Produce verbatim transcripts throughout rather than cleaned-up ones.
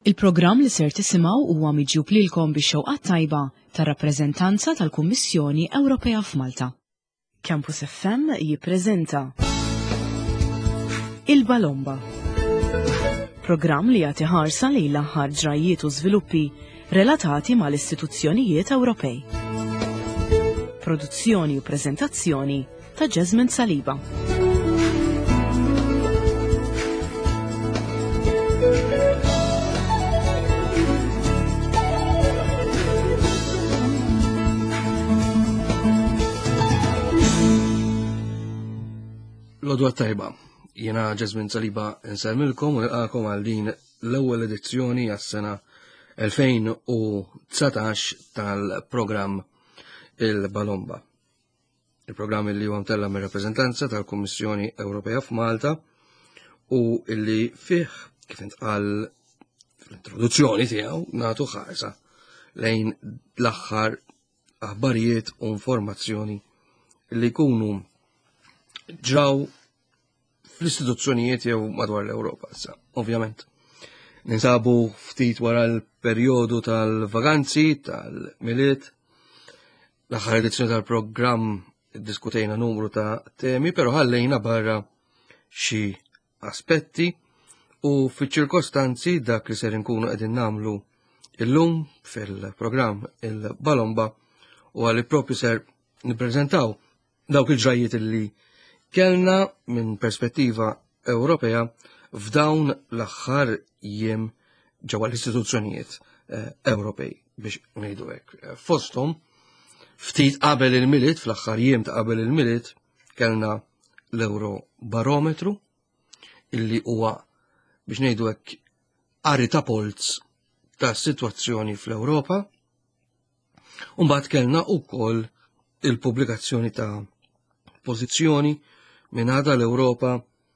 Il-programm li ser tisimgħu huwa miġjub lilkom bix-xewqat tajba tar-rappreżentanza tal-Kummissjoni Ewropea f'Malta. Campus F M jippreżenta Il-Balomba. Programm li jagħti ħarsa lejn l-aħħar ġrajiet u żviluppi relatati mal-istituzzjonijiet Ewropej. Produzzjoni u preżentazzjoni ta' Jasmine Saliba. L-odwa tajba, jena Jasmine Saliba nsalmilkom u nilqakom għal din l-ewwel edizzjoni għas-sena elfejn u tsatax tal-programm Il-Balomba. Il-programm li huwa mtella mir-rappreżentanza tal-Kummissjoni Ewropea f'Malta u illi fih kif intqal fl-introduzzjoni tiegħu nagħtu ħarsa lejn l-aħħar aħbarijiet u informazzjoni li jkunu ġraw fl-istituzzjonijiet jew madwar l-Ewropa issa, ovvjament. Ninsabu ftit wara l-perjodu tal-vaganzi, tal-miliet, l-aħħar edizzjoni tal-programm diskutejna numru ta' temi, però ħallejna barra xi aspetti u fiċ-ċirkostanzi dak li ser inkunu qegħdin nagħmlu illum fil-programm Il-Balomba u għalli propri ser nippreżentaw dawk il-ġrajiet li kellna minn perspettiva Ewropea f'dawn l-aħħar jiem ġewwa l-istituzzjonijiet Ewropej biex ngħidu hekk. Fosthom ftit qabel il-miliet, fl-aħħar jiem ta' qabel il-miliet, kellna l-Eurobarometru illi huwa biex ngħidu hekk qari ta' polz tas-sitwazzjoni fl-Ewropa. U mbagħad kellna wkoll il-pubblikazzjoni ta' pożizzjoni minn għada l-Ewropa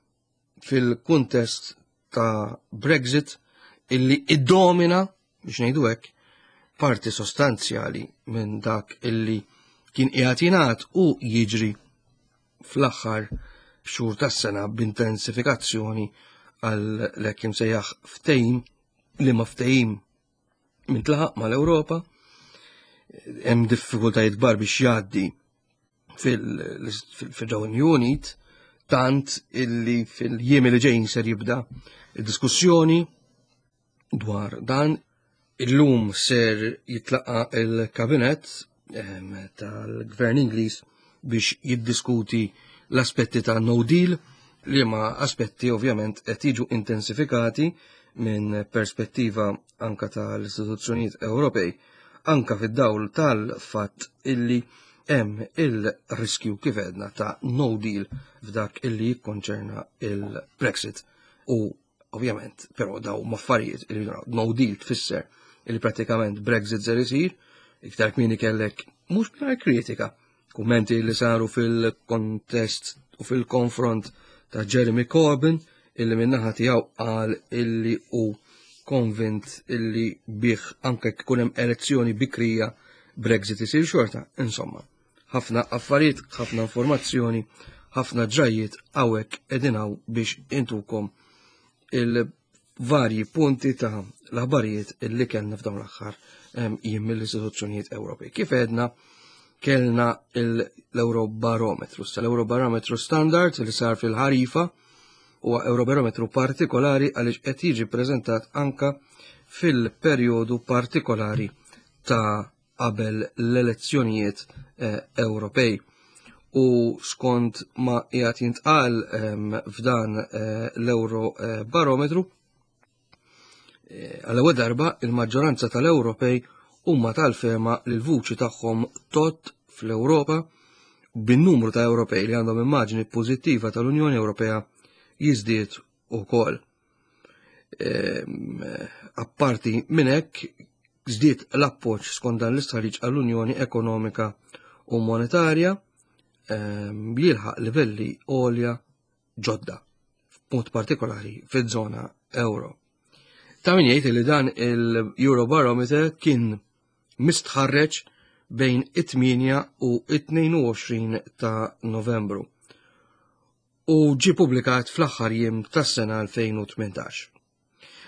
fil-kuntest ta' Brexit illi iddomina biex ngħidu hekk parti sostanzjali minn dak illi kien qiegħed jingħad u jiġri fl-aħħar xhur tas-sena b'intensifikazzjoni għal l-hekk imsejjaħ ftehim li ma ftehim mintlaħaq mal-Ewropa, hemm diffikultajiet kbar biex jgħaddi fil-Renew Unit, tant illi fil-jiem li ġejjin ser jibda id-diskussjoni dwar dan. Illum ser jitlaqa il-kabinet tal-Gvern Ingliż biex jiddiskuti l-aspetti ta' no deal li ma aspetti ovvjament qed jiġu intensifikati minn perspettiva anka tal-istituzzjonijiet Ewropej, anka fid-dawl tal-fatt illi hemm il-riskju kif għedna ta' no deal f'dak illi jikkonċerna il-Brexit. U ovvjament, però daw maffarijiet illi no deal tfisser illi pratikament Brexit ser isir, iktar kmieni kellek mhux bħal kritika, kummenti li saru fil-kontest u fil-konfront ta' Jeremy Corbyn illi minnaħa tiegħu qal illi hu konvint illi bih anke jkun hemm elezzjoni bikrija Brexit isir xorta. Insomma, ħafna affarijiet, ħafna informazzjoni, ħafna ġrajiet hawnhekk qegħdin hawn biex intukom il-varji punti ta' l-aħbarijiet illi kellna f'dawn l-aħħar jiem mill-istituzzjonijiet Ewropej. Kif għedna kellna l-Eurobarometru. L-Eurobarometru standard li sar fil-ħarifa huwa Eurobarometru partikolari għaliex qed jiġi ppreżentat anka fil-perjodu partikolari ta' qabel l-elezzjonijiet Ewropej. U skont ma qiegħed jintqal f'dan l-Eurobarometru, għall-ewwel darba il-maġġoranza tal-Ewropej huma tal-fehma li l-vuċi tagħhom tot fl-Ewropa bin-numru ta' Ewropej li għandhom immaġni pożittiva tal-Unjoni Ewropea jiżdied ukoll. Apparti minn hekk żdied l-appoġġ skont dan l-istħarriġ għall-Unjoni Ekonomika u Monetarja li jilħaq livelli għolja ġodda, b'mod partikolari fiż-żona euro. Ta' min jgħid li dan il-Eurobarometer kien mistħarreġ bejn it-tminja u it-tnejn u għoxrin ta' Novembru u ġie pubblikat fl-aħħar jiem tas-sena elfejn u tmintax.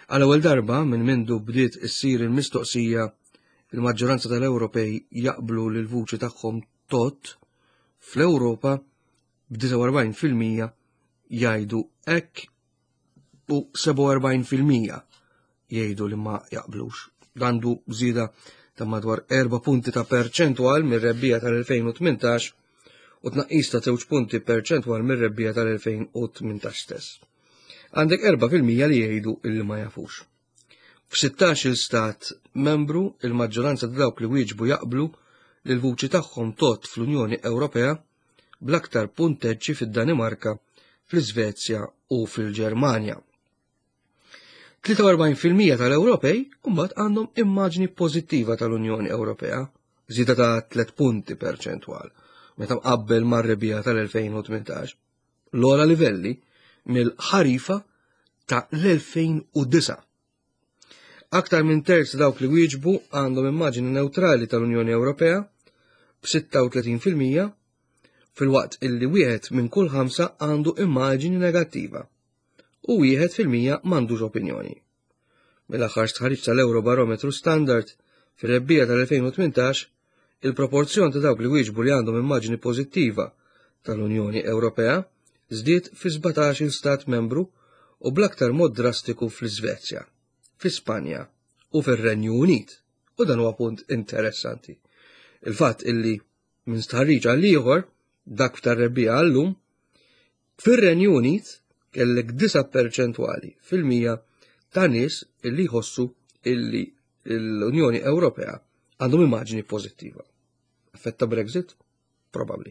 Għal-ewwel darba minn mindu bdiet issir il-mistoqsija il-maġġoranza tal-Ewropej jaqblu li l-vuċi tagħhom tot fl-Ewropa b'disa' u erbgħin fil-mija jgħidu hekk u seba' u erbgħin fil-mija jgħidu li ma jaqblux. Għandu żieda ta' madwar erba' punti ta' perċentwal mir-rebbija tal-elfejn u tmintax u tnaqqis ta' żewġ punti perċentwal mir-rebbija tal-elfejn u tmintax stess. Għandek erba' fil-mija li jgħidu illi ma jafux. F'sittax-il stat membru il-maġġoranza ta' dawk li wieġbu jaqblu li l-vuċi tagħhom tot fl-Unjoni Ewropea bl-aktar punteġġi fid-Danimarka, fl-Iżvezja u fil-Ġermanja. tlieta u erbgħin fil-mija tal-Ewropej mbagħad għandhom immaġni pożittiva tal-Unjoni Ewropea, żieda ta' tliet punti perċentwal meta mqabbel mar-rebija tal-elfejn u tmintax. L-ogħla livelli mill-ħarifa ta' l-elfejn u disa'. Aktar minn terz dawk li wieġbu għandhom immaġni neutrali tal-Unjoni Ewropea b'sitta u tletin fil-mija, fil-waqt illi wieħed minn kull ħamsa għandu immaġni negattiva u wieħed fil-mija m'għandux opinjoni. Mill-aħħar stħarriġ tal-Eurobarometru Standard fir-rebbija tal-elfejn u tmintax, il-proporzjon ta' dawk li wieġbu li għandhom immaġni pożittiva tal-Unjoni Ewropea żdied fi sbatax-il stat membru u bl-aktar mod drastiku fl-Iżvezja, fl-Ispanja u fir-Renju Unit. U dan huwa punt interessanti. Il-fatt illi minn stħarriġ għal ieħor dak tar-rebbija għallum fir-Renju Unit kellek disa' perċentwali fil-mija ta' nies illi jħossu illi l-Unjoni Ewropea għandhom immaġni pożittiva. Effett ta' Brexit? Probabbli.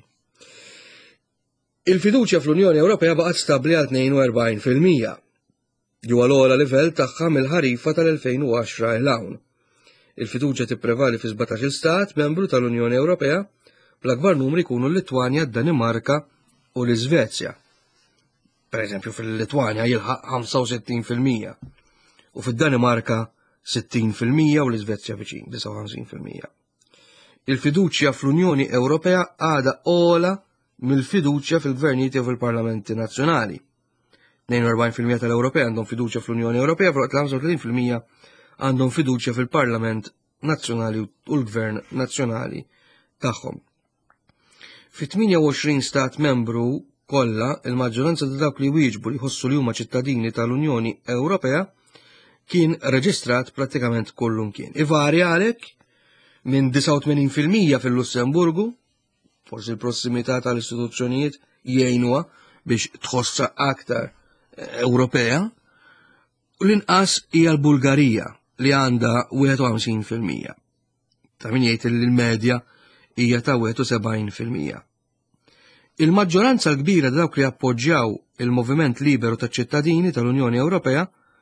Il-fiduċja fl-Unjoni Ewropea baqgħet stabbli għal tnejn u erbgħin fil-mija. Ju għal-ogħla livell tagħha mill-ħarifa tal-elfejn u għaxra il hawn. Il-fiduċja tipprevali fi sbatax-il stat membru tal-Unjoni Ewropea bl-akbar numri jkunu l-Litwanja, d-Danimarka u l-Iżvezja. Pereżempju fil-Litwanja jilħaq ħamsa u sittin fil-mija u fid-Danimarka sittin fil-mija u l-Iżvezja viċin disa' u ħamsin fil-mija. Il-fiduċja fl-Unjoni Ewropea għadha ogħla mill-fiduċja fil-gvernijiet u fil-parlamenti nazzjonali. tnejn u erbgħin fil-mija tal-Ewropej għandhom fiduċja fl-Unjoni Ewropea, fl-waqt ħamsa u tletin fil-mija għandhom fiduċja fil-Parlament Nazzjonali u l-Gvern Nazzjonali tagħhom. Fi tminja u għoxrin stat membru kollha il-maġġoranza ta' dawk li wieġbu li jħossu li huma ċittadini tal-Unjoni Ewropea kien reġistrat prattikament kullimkien. Ivarja għalhekk minn disa' u tmenin fil-mija fil-Lussemburgu, forsi l-prossimità tal-istituzzjonijiet jgħinuha biex tħossha aktar Ewropea, u l-inqas hija l-Bulgarija li għandha wieħed u ħamsin fil-mija. Ta' min jgħid li l-medja hija ta' wieħed u sebgħin fil-mija. Il-maġġoranza l-kbira ta' dawk li appoġġjaw il-Moviment Liberu taċ-ċittadini tal-Unjoni Ewropea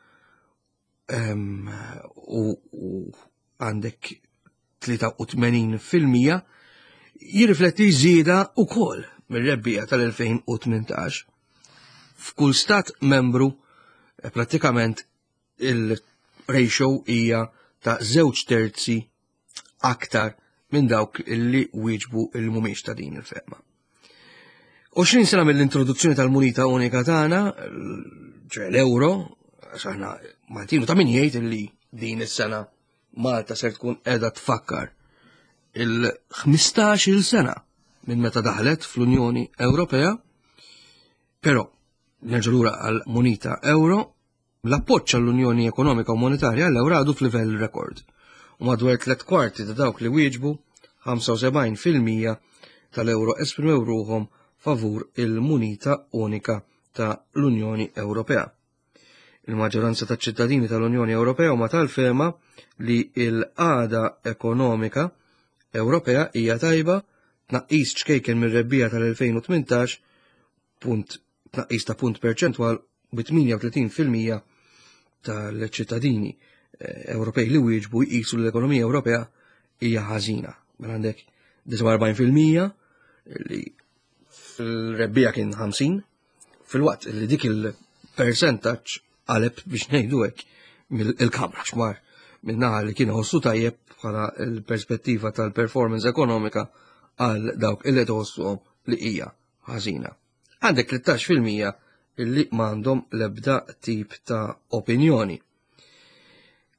u għandek tlieta u tmenin fil-mija jirrifletti żieda wkoll mir-rebbija tal-elfejn u tmintax. F'kull stat membru prattikament il-ratio hija ta' żewġ terzi aktar minn dawk illi wieġbu il mhumiex ta' din il-ferma. għoxrin sena mill-introduzzjoni tal-munita unika tagħna, ġe l-euro, saħna Maltinu ta' min jgħid illi din is-sena Malta ser tkun qiegħda tfakkar il-ħmistax-il sena minn meta daħlet fl-Unjoni Ewropea, però nerġa' lura għall-munita euro, l-appoġġ għall-Unjoni Ekonomika u Monetarja l-euro għadu f'livell rekord. U madwar tliet kwarti ta' dawk li wieġbu ħamsa u sebgħin fil-mija tal-euro esprimew ruhom favur il-munita unika ta' l-Unjoni Ewropea. Il-maġġoranza taċ ċittadini tal-Unjoni Ewropea huma tal-fehma li l-għada ekonomika Ewropea hija tajba, tnaqqis ċkejken mir-rebbija tal-elfejn u tmintax, punt tnaqqis ta' punt perċentwal bi tminja u tletin fil-mija tal-ċittadini Ewropej li wieġbu jqisu l-ekonomija Ewropea hija ħażina. Mela għandek disa' u erbgħin fil-mija li fil-rebbija kien ħamsin, fil-waqt li dik il-percentaġġ qaleb biex ngħidu hekk mill-Kamra xmar minnaħa li kienu ħossu tajjeb bħala l-perspettiva tal-performance ekonomika għal dawk illi tħossuhom li hija ħażina. Għandek tlettax fil-mija illi m'għandhom l-ebda tip ta' opinjoni.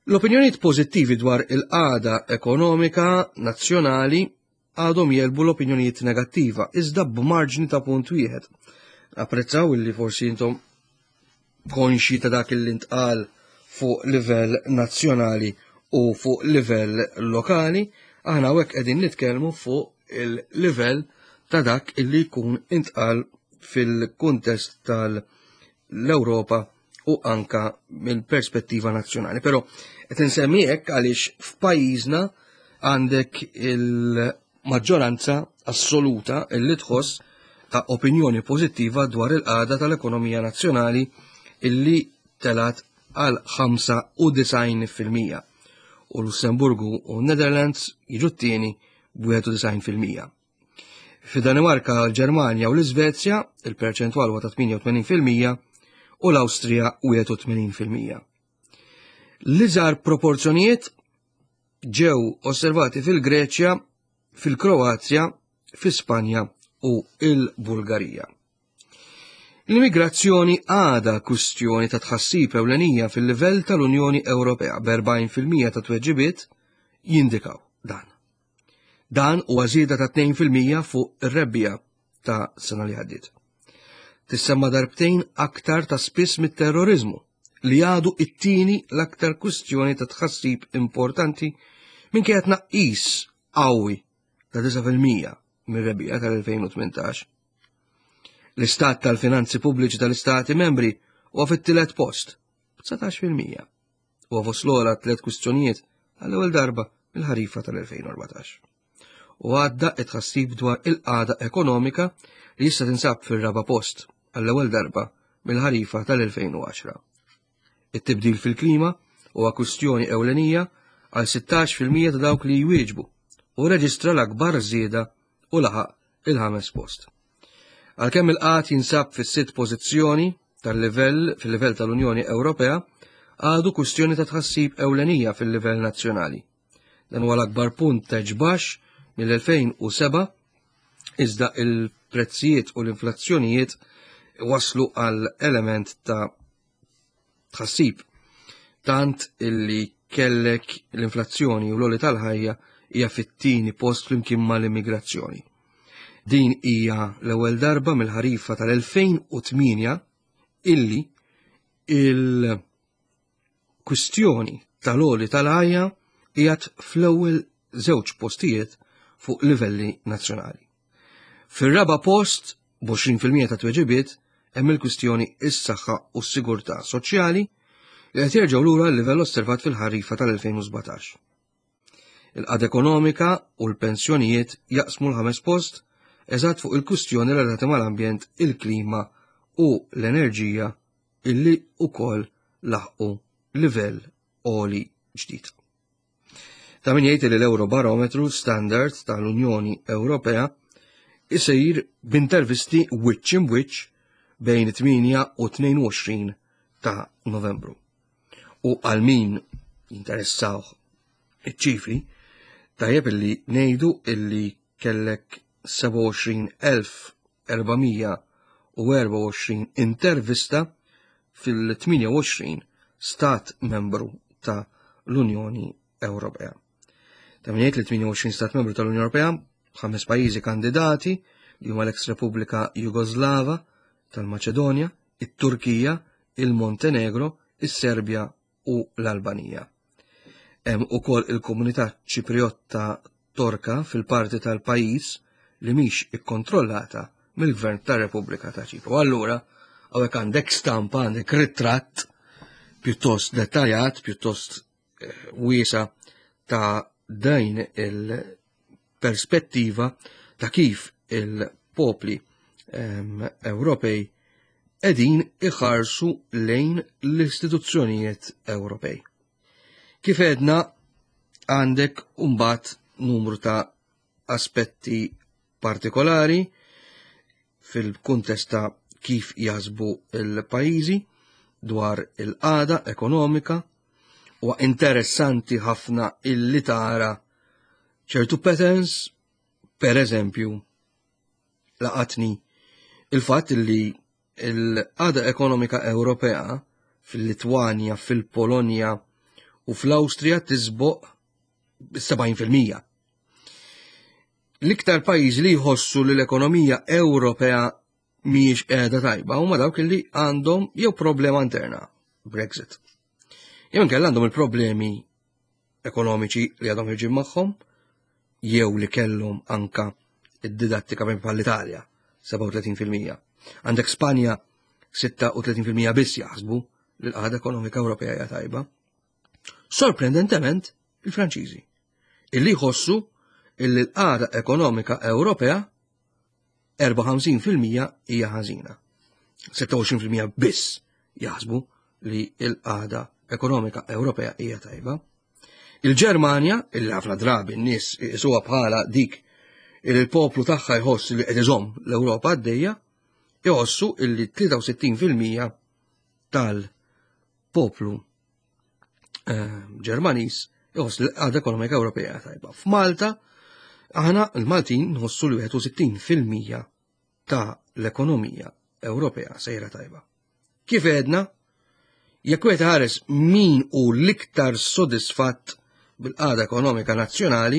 L-opinjonijiet pożittivi dwar il-qagħda ekonomika nazzjonali għadhom jelbu l-opinjonijiet negattiva, iżda b'marġni ta' punt wieħed. Apprezzaw illi forsi intom konxi ta' dak il intqal fuq livell nazzjonali u fuq livell lokali, aħna hekk qegħdin nitkellmu fuq il-livell ta' dak illi jkun intqal fil-kuntest tal-Ewropa u anka mill-perspettiva nazzjonali. Però qed insemmi hekk għaliex f'pajjiżna għandek il-maġġoranza assoluta illi tħoss ta' opinjoni pożittiva dwar il-qagħda tal-ekonomija nazzjonali illi telat għal ħamsa u design fil-mija u Lussemburgu u Netherlands jiġu t-tieni b'wieħed u design fil-mija. Fid-Danimarka, l-Ġermanja u l-Iżvezja il-perċentwal huwa ta' tminja u tmenin fil-mija u l-Awstrija wieħed u tmenin fil-mija. L-iżgħar proporzjonijiet ġew osservati fil-Greċja, fil-Kroazja, fil-Spanja u il-Bulgarija. L-immigrazzjoni għada kwistjoni ta' tħassib ewlenija fil-livell tal-Unjoni Ewropea b'erbgħin fil-mija ta' tweġibiet jindikaw dan. Dan huwa żieda ta' tnejn fil-mija fuq ir-rebbija ta' sena li għaddiet. Tissemma darbtejn aktar ta' spiss mit-terrorizmu li għadu it-tieni l-aktar kwistjoni ta' tħassib importanti minkejja tnaqqis qawwi ta' disa' fil-mija mir-rebbija tal-elfejn u tmintax. L-istat tal-finanzi pubbliċi tal-istati membri huwa fit-tielet post, b'satax fil-mija, u fost l-ogħla tliet kwistjonijiet għall-ewwel darba mill-ħarifa tal-elfejn u erbatax. U għadda it-tħassib dwar il-qagħda ekonomika li jista' tinsab fir-raba' post għall-ewwel darba mill-ħarifa tal-elfejn u għaxra. It-tibdil fil-klima huwa kwistjoni ewlenija għal sittax fil-mija ta' dawk li jwieġbu u reġistra l-akbar żieda u laħaq il-ħames post. Għalkemm il-qagħad jinsab fis-sitt pożizzjoni tal-livell fil-livell tal-Unjoni Ewropea, għadu kwistjoni ta' tħassib ewlenija fil-livell nazzjonali. Dan huwa l-akbar punt ta' ġbax mill-elfejn u seba' iżda il-prezzijiet u l-inflazzjonijiet waslu għal element ta' tħassib. Tant illi kellek l-inflazzjoni u l-oli tal-ħajja hija fit-tieni post flimkien mal-immigrazzjoni. Din hija l-ewwel darba mill-ħarifa tal-elfejn u tminja illi il-kwistjoni tal-għoli tal-ħajja qiegħed fl-ewwel żewġ postijiet fuq livelli nazzjonali. Fir-raba' post b'għoxrin fil-mija ta' tweġibiet hemm il-kwistjoni is-saħħa u s-sigurtà soċjali li qed jerġgħu lura l-livell osservat fil-ħarifa tal-elfejn u sbatax. Il-qagħda ekonomika u l-pensjonijiet jaqsmu l-ħames post eżatt fuq il-kwistjoni relatati mal-ambjent, il-klima u l-enerġija illi wkoll laħqu livell għoli ġdid. Ta' min jgħid li l-Eurobarometru standard tal-Unjoni Ewropea isir b'intervisti wiċċ imwiċċ bejn tminja u tnejn u għoxrin ta' Novembru. U għal min jinteressaw iċ-ċifri, tajjeb illi ngħidu illi kellek seba' u għoxrin elf erba'mija u erba' u għoxrin intervista fil-tminja u għoxrin stat membru ta' l-Unjoni Ewropea. Ta' min jgħid li tminja u għoxrin stat membru tal-Unjoni Ewropea, ħames pajjiżi kandidati li huma l-eks Repubblika Jugoslava tal-Maċedonja, it-Turkija, il-Montenegro, is-Serbja u l-Albanija. Hemm ukoll il-komunità Ċipriotta Torka fil-parti tal-pajjiż li mhix ikkontrollata mill-Gvern tar-Repubblika ta' Ċipru. Allura, hawnhekk għandek stampa, għandek ritratt pjuttost dettaljat, pjuttost wiesa ta' din il-perspettiva ta' kif il-popli Ewropej qegħdin iħarsu lejn l-istituzzjonijiet Ewropej. Kif edna għandek mbagħad numru ta' aspetti partikolari fil-kuntest ta' kif jaħsbu il-pajjiżi dwar il-qagħda ekonomika u interessanti ħafna illi tara ċertu patterns, per eżempju, laqatni il-fatt illi il-qagħda ekonomika Ewropea fil-Litwanja, fil-Polonja u fl-Awstrija tisboq sebgħin fil-mija. L-iktar pajjiżi li jħossu li l-ekonomija Ewropea mhijiex qiegħda tajba huma dawk li għandhom jew problema interna, Brexit. Jew inkella għandhom il-problemi ekonomiċi li għadhom ħirġin magħhom, jew li kellhom anka id-didattika bħal l-Italja, seba' u tletin fil-mija. Għandek Spanja sitta u tletin fil-mija biss jaħsbu li l-qagħda ekonomika Ewropea hija tajba. Sorprendentement, il-Franċiżi, illi jħossu illi l-qagħda ekonomika Ewropea erba' u ħamsin fil-mija hija ħażina. sitta u għoxrin fil-mija biss jaħsbu li l-qagħda ekonomika Ewropea hija tajba. Il-Ġermanja, illi ħafna drabi n-nies isuha bħala dik illi l-poplu tagħha jħoss li qed iżomm l-Ewropa għaddejja, jħossu illi tlieta u sittin fil-mija tal-poplu Ġermaniż jħoss li l-qagħda ekonomika Ewropea tajba. F'Malta aħna l-Maltin nħossu li wieħed u sittin fil-mija ta' l-ekonomija Ewropea sejra tajba. Kif għedna, jekk wieħed ħares min hu l-iktar sodisfatt bil-qagħda ekonomika nazzjonali,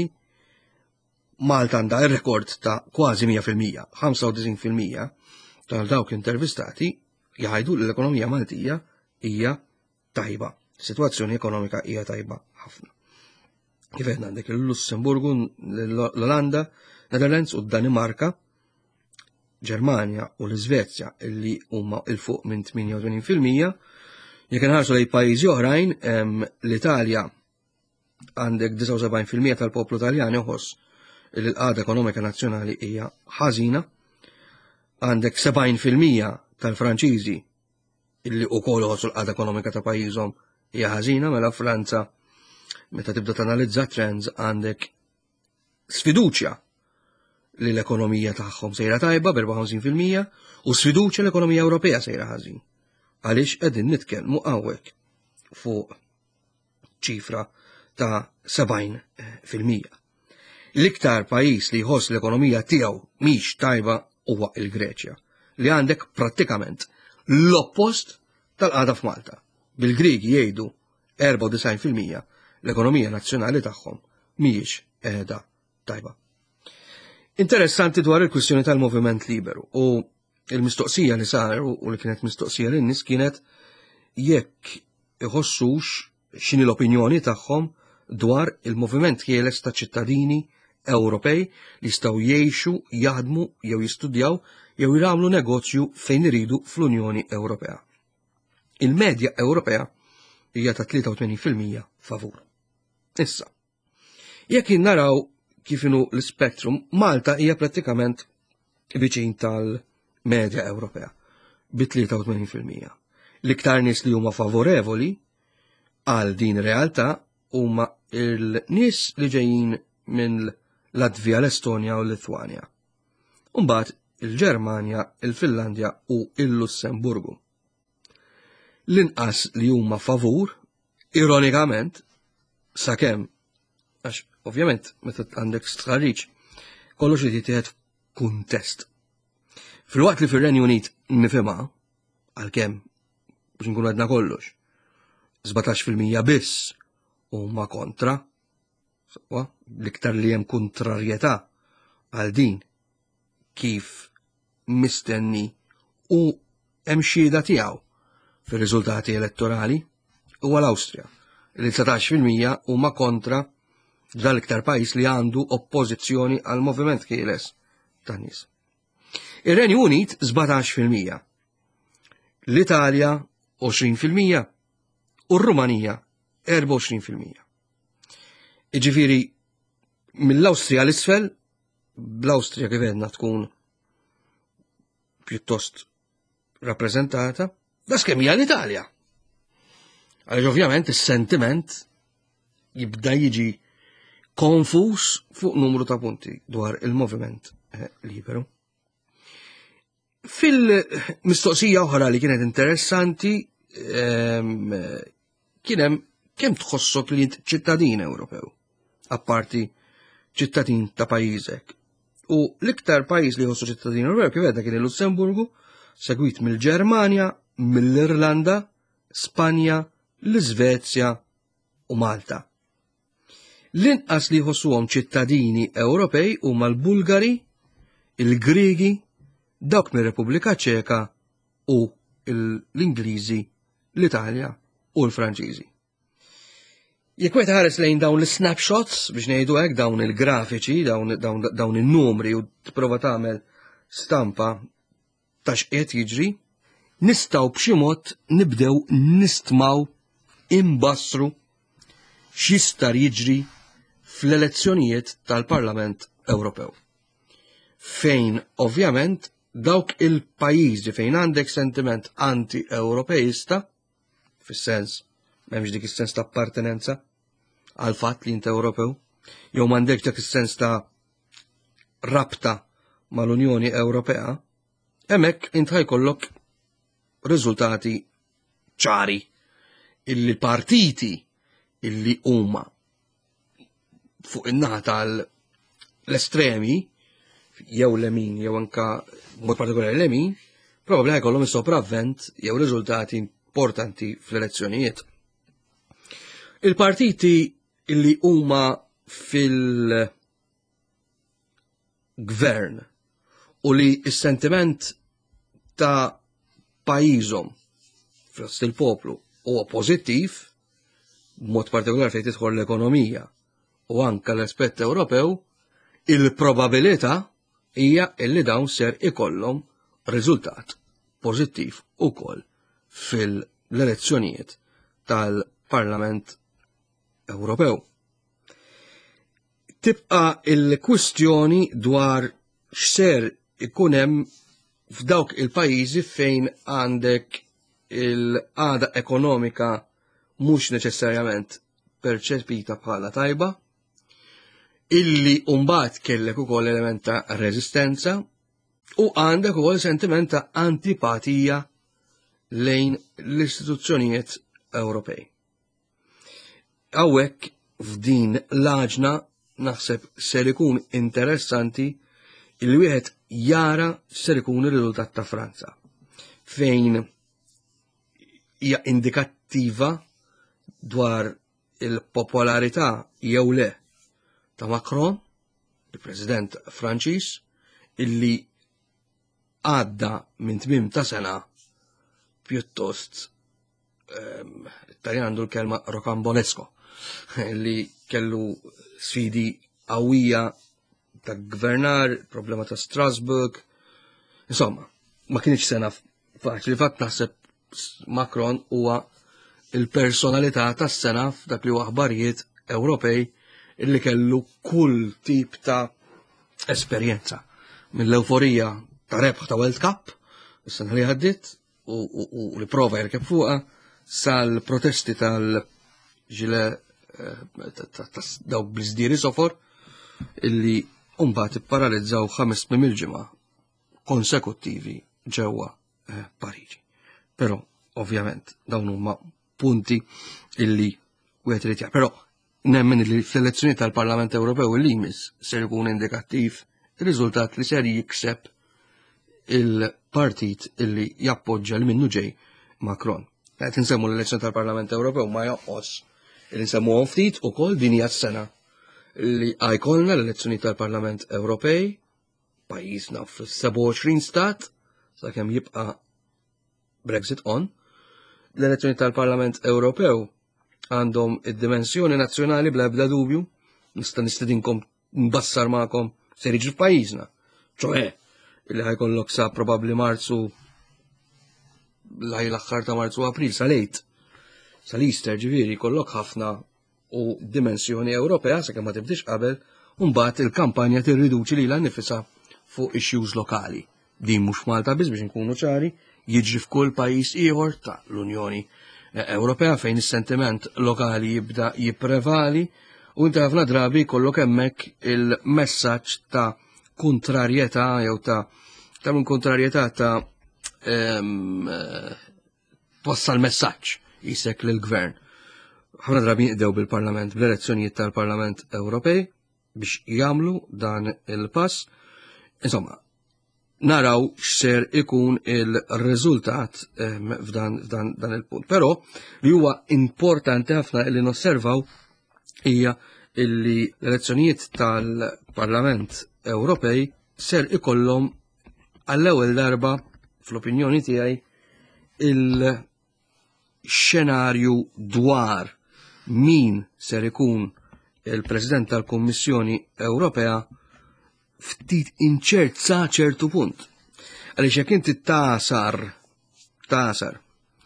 Malta għandha r-rekord ta' kważi mija fil-mija, ħamsa u tisgħin fil-mija tal dawk intervistati jgħidu li l-ekonomija Maltija hija tajba. Is-sitwazzjoni ekonomika hija tajba ħafna. Kif għedna għandek il-Lussemburgu, l-Olanda, Netherlands u d-Danimarka, Ġermanja u l-Iżvezja illi huma il fuq minn tminja u tmenin fil-mija. Jekk inħarsu lejn pajjiżi oħrajn, l-Italja għandek disa u sebgħin fil-mija tal-poplu Taljan iħoss li l-qagħda ekonomika nazzjonali hija ħażina. Għandek sebgħin fil-mija tal-Franċiżi illi wkoll iħossu l-qagħda ekonomika ta' pajjiżhom hija ħażina, mela Franza meta tibda tanalizza trends għandek sfiduċja li l-ekonomija tagħhom sejra tajba b'erba' u ħamsin fil-mija u sfiduċja l-ekonomija Ewropea sejra ħażin. Għaliex qegħdin nitkellmu hawnhekk fuq ċifra ta' sebgħin fil-mija. L-iktar pajjiż li jħoss l-ekonomija tiegħu mhix tajba huwa il-Greċja, li għandek prattikament l-oppost tal-qagħda f'Malta. Bil-Griegi jgħidu erba' u tisgħin fil-mija l-ekonomija nazzjonali tagħhom mhijiex qiegħda tajba. Interessanti dwar il-kwistjoni tal-moviment liberu u il-mistoqsija li saru u li kienet mistoqsija lin-nies kienet jekk iħossux x'inhi l-opinjoni tagħhom dwar il-moviment ħieles ta' ċittadini Ewropej li jistgħu jgħixu, jaħdmu jew jistudjaw jew jagħmlu negozju fejn iridu fl-Unjoni Ewropea. Il-medja Ewropea hija ta' tlieta u tmenin fil-mija favur. Issa, jekk naraw kif inhu l-spektrum, Malta hija prattikament viċin tal-medja Ewropea bi tlieta u tmenin fil-mija. L-iktar nies li huma favorevoli għal din realtà huma l-nies li ġejjin minn Latvja, l-Estonja u l-Litwanja. Mbagħad il-Ġermanja, il-Finlandja u il-Lussemburgu. L-inqas li huma favur, ironikament, sakemm għax ovvjament meta għandek stħarriġ kollox li jittieħed kuntest. Fil-waqt li fir-Renju Unit nifhimha għalkemm biex nkunu għedna kollox, żbatax fil-mija biss huma kontra, l-iktar li hemm kontrarjetà għal din kif mistenni u hemm xhieda tiegħu fir-riżultati elettorali huwa l-Awstrija li tsatax fil-mija huma kontra dan l-iktar pajjiż li għandu oppożizzjoni għal moviment ħieles tan-nies. Ir-Renju Unit żbatax fil-mija, l-Italja għoxrin fil-mija u r-Rumanija erba' u għoxrin fil-mija. Iġifieri mill-Awstrija l-isfel, bl-Awstrija kif għedna tkun pjuttost rappreżentata, da skemm hija l-Italja. Għaliex ovvjament is-sentiment jibda jiġi konfus fuq numru ta' punti dwar il-moviment liberu. Fil-mistoqsija oħra li kienet interessanti kien hemm kemm tħossok li ċittadin Ewropew, apparti ċittadin ta' pajjiżek. U l-iktar pajjiż li jħossu ċittadin Ewropew kif għedha kien il-Lussemburgu, segwit mill-Ġermanja, mill-Irlanda, Spanja, l-Iżvezja u Malta. L-inqas li jħossuhom ċittadini Ewropej huma l-Bulgari, il-Griegi, dawk mir-Repubblika Ċeka u l-Ingliżi, l-Italja u l-Franċiżi. Jekk wieħed ħares lejn dawn l-snapshots biex ngħidu hekk dawn il-grafiċi, dawn, dawn, dawn in-numri u tipprova tagħmel stampa ta' x'qiegħed jiġri, nistgħu b'xi mod nibdew nistmaw imbassru x'jista' jiġri fl-elezzjonijiet tal-Parlament Ewropew. Fejn ovvjament dawk il-pajjiżi fejn għandek sentiment anti-Ewropejista, fis-sens m'hemmx dik is-sens ta' appartenenza għal fatt li inta Ewropew, jew m'għandek dak is-sens ta' rabta mal-Unjoni Ewropea, hemmhekk int ħajkollok riżultati ċari illi partiti illi huma fuq in-naħa tal-estremi jew l-emin jew anka mod partikolari l-emin, probabbli ħajkollhom is-sopravvent jew riżultati importanti fl-elezzjonijiet. Il-partiti illi huma fil-gvern u li s-sentiment ta' pajjiżhom fost il-poplu huwa pożittiv, b'mod partikolari fejn tidħol l-ekonomija u anke l-aspett Ewropew, il-probabilità hija illi dawn ser ikollhom riżultat pożittiv ukoll fil-elezzjonijiet tal-Parlament Ewropew. Tibqa' il-kwistjoni dwar x'ser ikun hemm f'dawk il-pajjiżi fejn għandek il-għada ekonomika mhux neċessarjament perċepita bħala tajba, illi mbagħad kellek ukoll element ta' reżistenza u għandek ukoll sentiment ta' antipatija lejn l-istituzzjonijiet Ewropej. Hawnhekk f'din l-għaġna naħseb ser ikun interessanti il wieħed jara ser ikun ir-riżultat ta' Franza, fejn hija indikattiva dwar il-popolarità jew le ta' Macron, il-President Franċiż, illi għadda minn tmiem ta' sena pjuttost um, Italjan għandu l-kelma rocambolesco, illi kellu sfidi qawwija ta' gvernar, problema ta' Strasbourg, insomma, ma kienx sena faċli, fatt naħseb Macron huwa il-personalità tas-sena f'dak li huwa aħbarijiet Ewropej illi kellu kull tip ta' esperjenza. Mill-euforija ta' rebħ ta' World Cup, is-sena li għaddiet, u li prova jerkeb fuqha, sal-protesti tal-ġile dawk bl-iżdieri sofor, illi mbagħad ipparalizzaw ħames tmiem il-ġimgħa konsekuttivi ġewwa Pariġi. Però, ovvjament, dawn huma punti illi wieħed irid jagħmel. Però nemmen li fl-elezzjoni tal-Parlament Ewropew li jmiss ser ikun indikattiv ir-riżultat li ser jikseb il-partit illi jappoġġa l minnu ġej Macron. Qed insemmu l-elezzjoni tal-Parlament Ewropew ma joqqos li nsemmuhom ftit ukoll din hija s-sena li għajkolna l-elezzjoni tal-Parlament Ewropej, pajjiżna f'seba' u għoxrin stat, sakemm jibqa' Brexit on, l-elezzjoni tal-Parlament Ewropew għandhom id-dimensjoni nazzjonali bla ebda dubju, nista' nistedinkom nbassar magħkom se jiġri f'pajjiżna. ċoħe, illi ħajkollok sa probabbli Marzu laj l-aħħar ta' Marzu April sa lejt. Sa l-Easter ġifieri kollok ħafna u dimensjoni Ewropea sakemm ma tibdix qabel, u mbagħad il-kampanja tirriduċi lilha nnifisha fuq issues lokali. Din mhux Malta biss biex inkunu ċari, jiġri f'kull pajjiż ieħor ta' l-Unjoni Ewropea fejn is-sentiment lokali jibda jipprevali u inti ħafna drabi kollok hemmhekk il-messaġġ ta' kontrarjetà jew ta' ta' minn kontrarjetà ta' twassal messaġġ jisek lill-gvern. Ħafna drabi jqdew bil-Parlament bl-elezzjonijiet tal-Parlament Ewropej biex jagħmlu dan il-pass. Insomma, naraw x'ser ikun il-riżultat f'dan dan il-punt. Però li huwa importanti ħafna li nosservaw hija illi l-elezzjonijiet tal-Parlament Ewropej ser ikollhom għall-ewwel darba fl-opinjoni tiegħi il-xenarju dwar min ser ikun il-President tal-Kummissjoni Ewropea ftit inċert sa ċertu punt. Għaliex jekk inti tasar tasar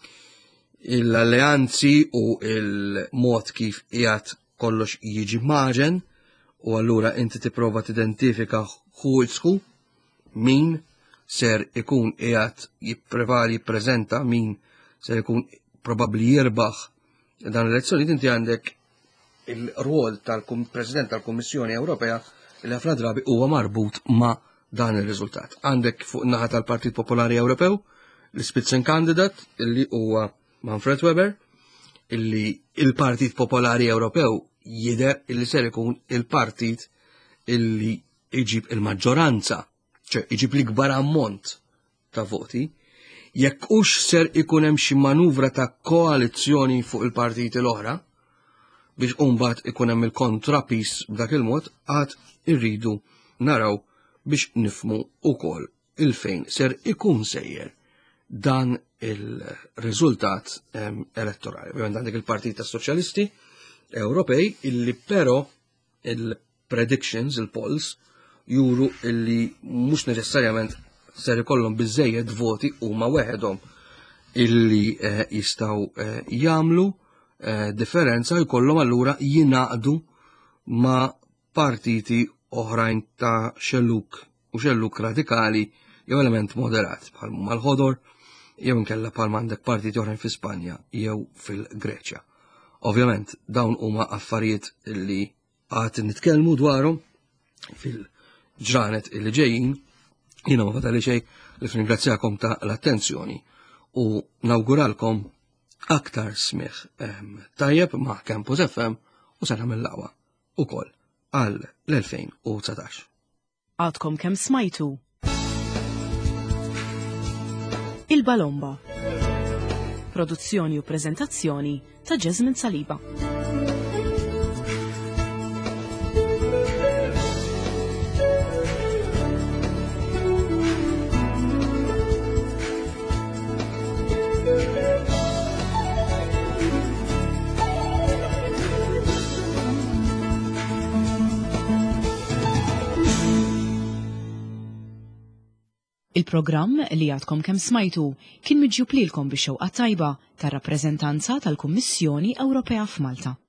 l-alleanzi u il-mod kif qiegħed kollox jiġi maġen u allura inti tipprova tidentifika who is who, min ser ikun qiegħed jipprepari jippreżenta min ser ikun probabbli jirbaħ dan l-elezzjoni, inti għandek il-rwol tal-President tal-Kummissjoni Ewropea li ħafna drabi huwa marbut ma' dan ir-riżultat. Għandek fuq naħa tal-Partit Popolari Ewropew l-Spitzenkandidat illi huwa Manfred Weber, illi il-Partit Popolari Ewropew jidher illi ser ikun il-partit illi iġib il-maġġoranza, ċe iġib l-ikbar ammont ta' voti, jekk hux ser ikun hemm xi manuvra ta' koalizzjoni fuq il-partiti l-oħra, biex umbat ikun hemm il-kontrapis b'dak il-mod, għad irridu naraw biex nifmu ukoll il-fejn ser ikun sejjer dan il-riżultat elettorali. Għandek il-Partit tas-Soċjalisti Ewropej illi però il-predictions, il-polls, juru illi mhux neċessarjament ser ikollhom biżejjed voti huma weħedhom illi eh, jistgħu eh, jagħmlu eh, differenza jkollhom allura jingħaqdu ma' partiti oħrajn ta' xelluk u xelluk radikali jew element moderat bħal mal-ħodor jew inkella bħal m'għandek partiti oħrajn fi Spanja jew fil-Greċja. Ovvjament dawn huma affarijiet illi għad nitkellmu dwarhom fil-ġranet illi ġejjin. Jiena ma fadali xejn li ringrazzjakom ta' l-attenzjoni u nawguralkom aktar smih tajjeb ma' Campus F M u sena mill-laqwa ukoll għal l-elfejn u tsatax. Għadkom kemm smajtu Il-Balomba. Produzzjoni u preżentazzjoni ta' Jasmine Saliba. Il-programm li għadkom kemm smajtu kien miġjub lilkom bix-xewqa tajba tar-rappreżentanza tal-Kummissjoni Ewropea f'Malta.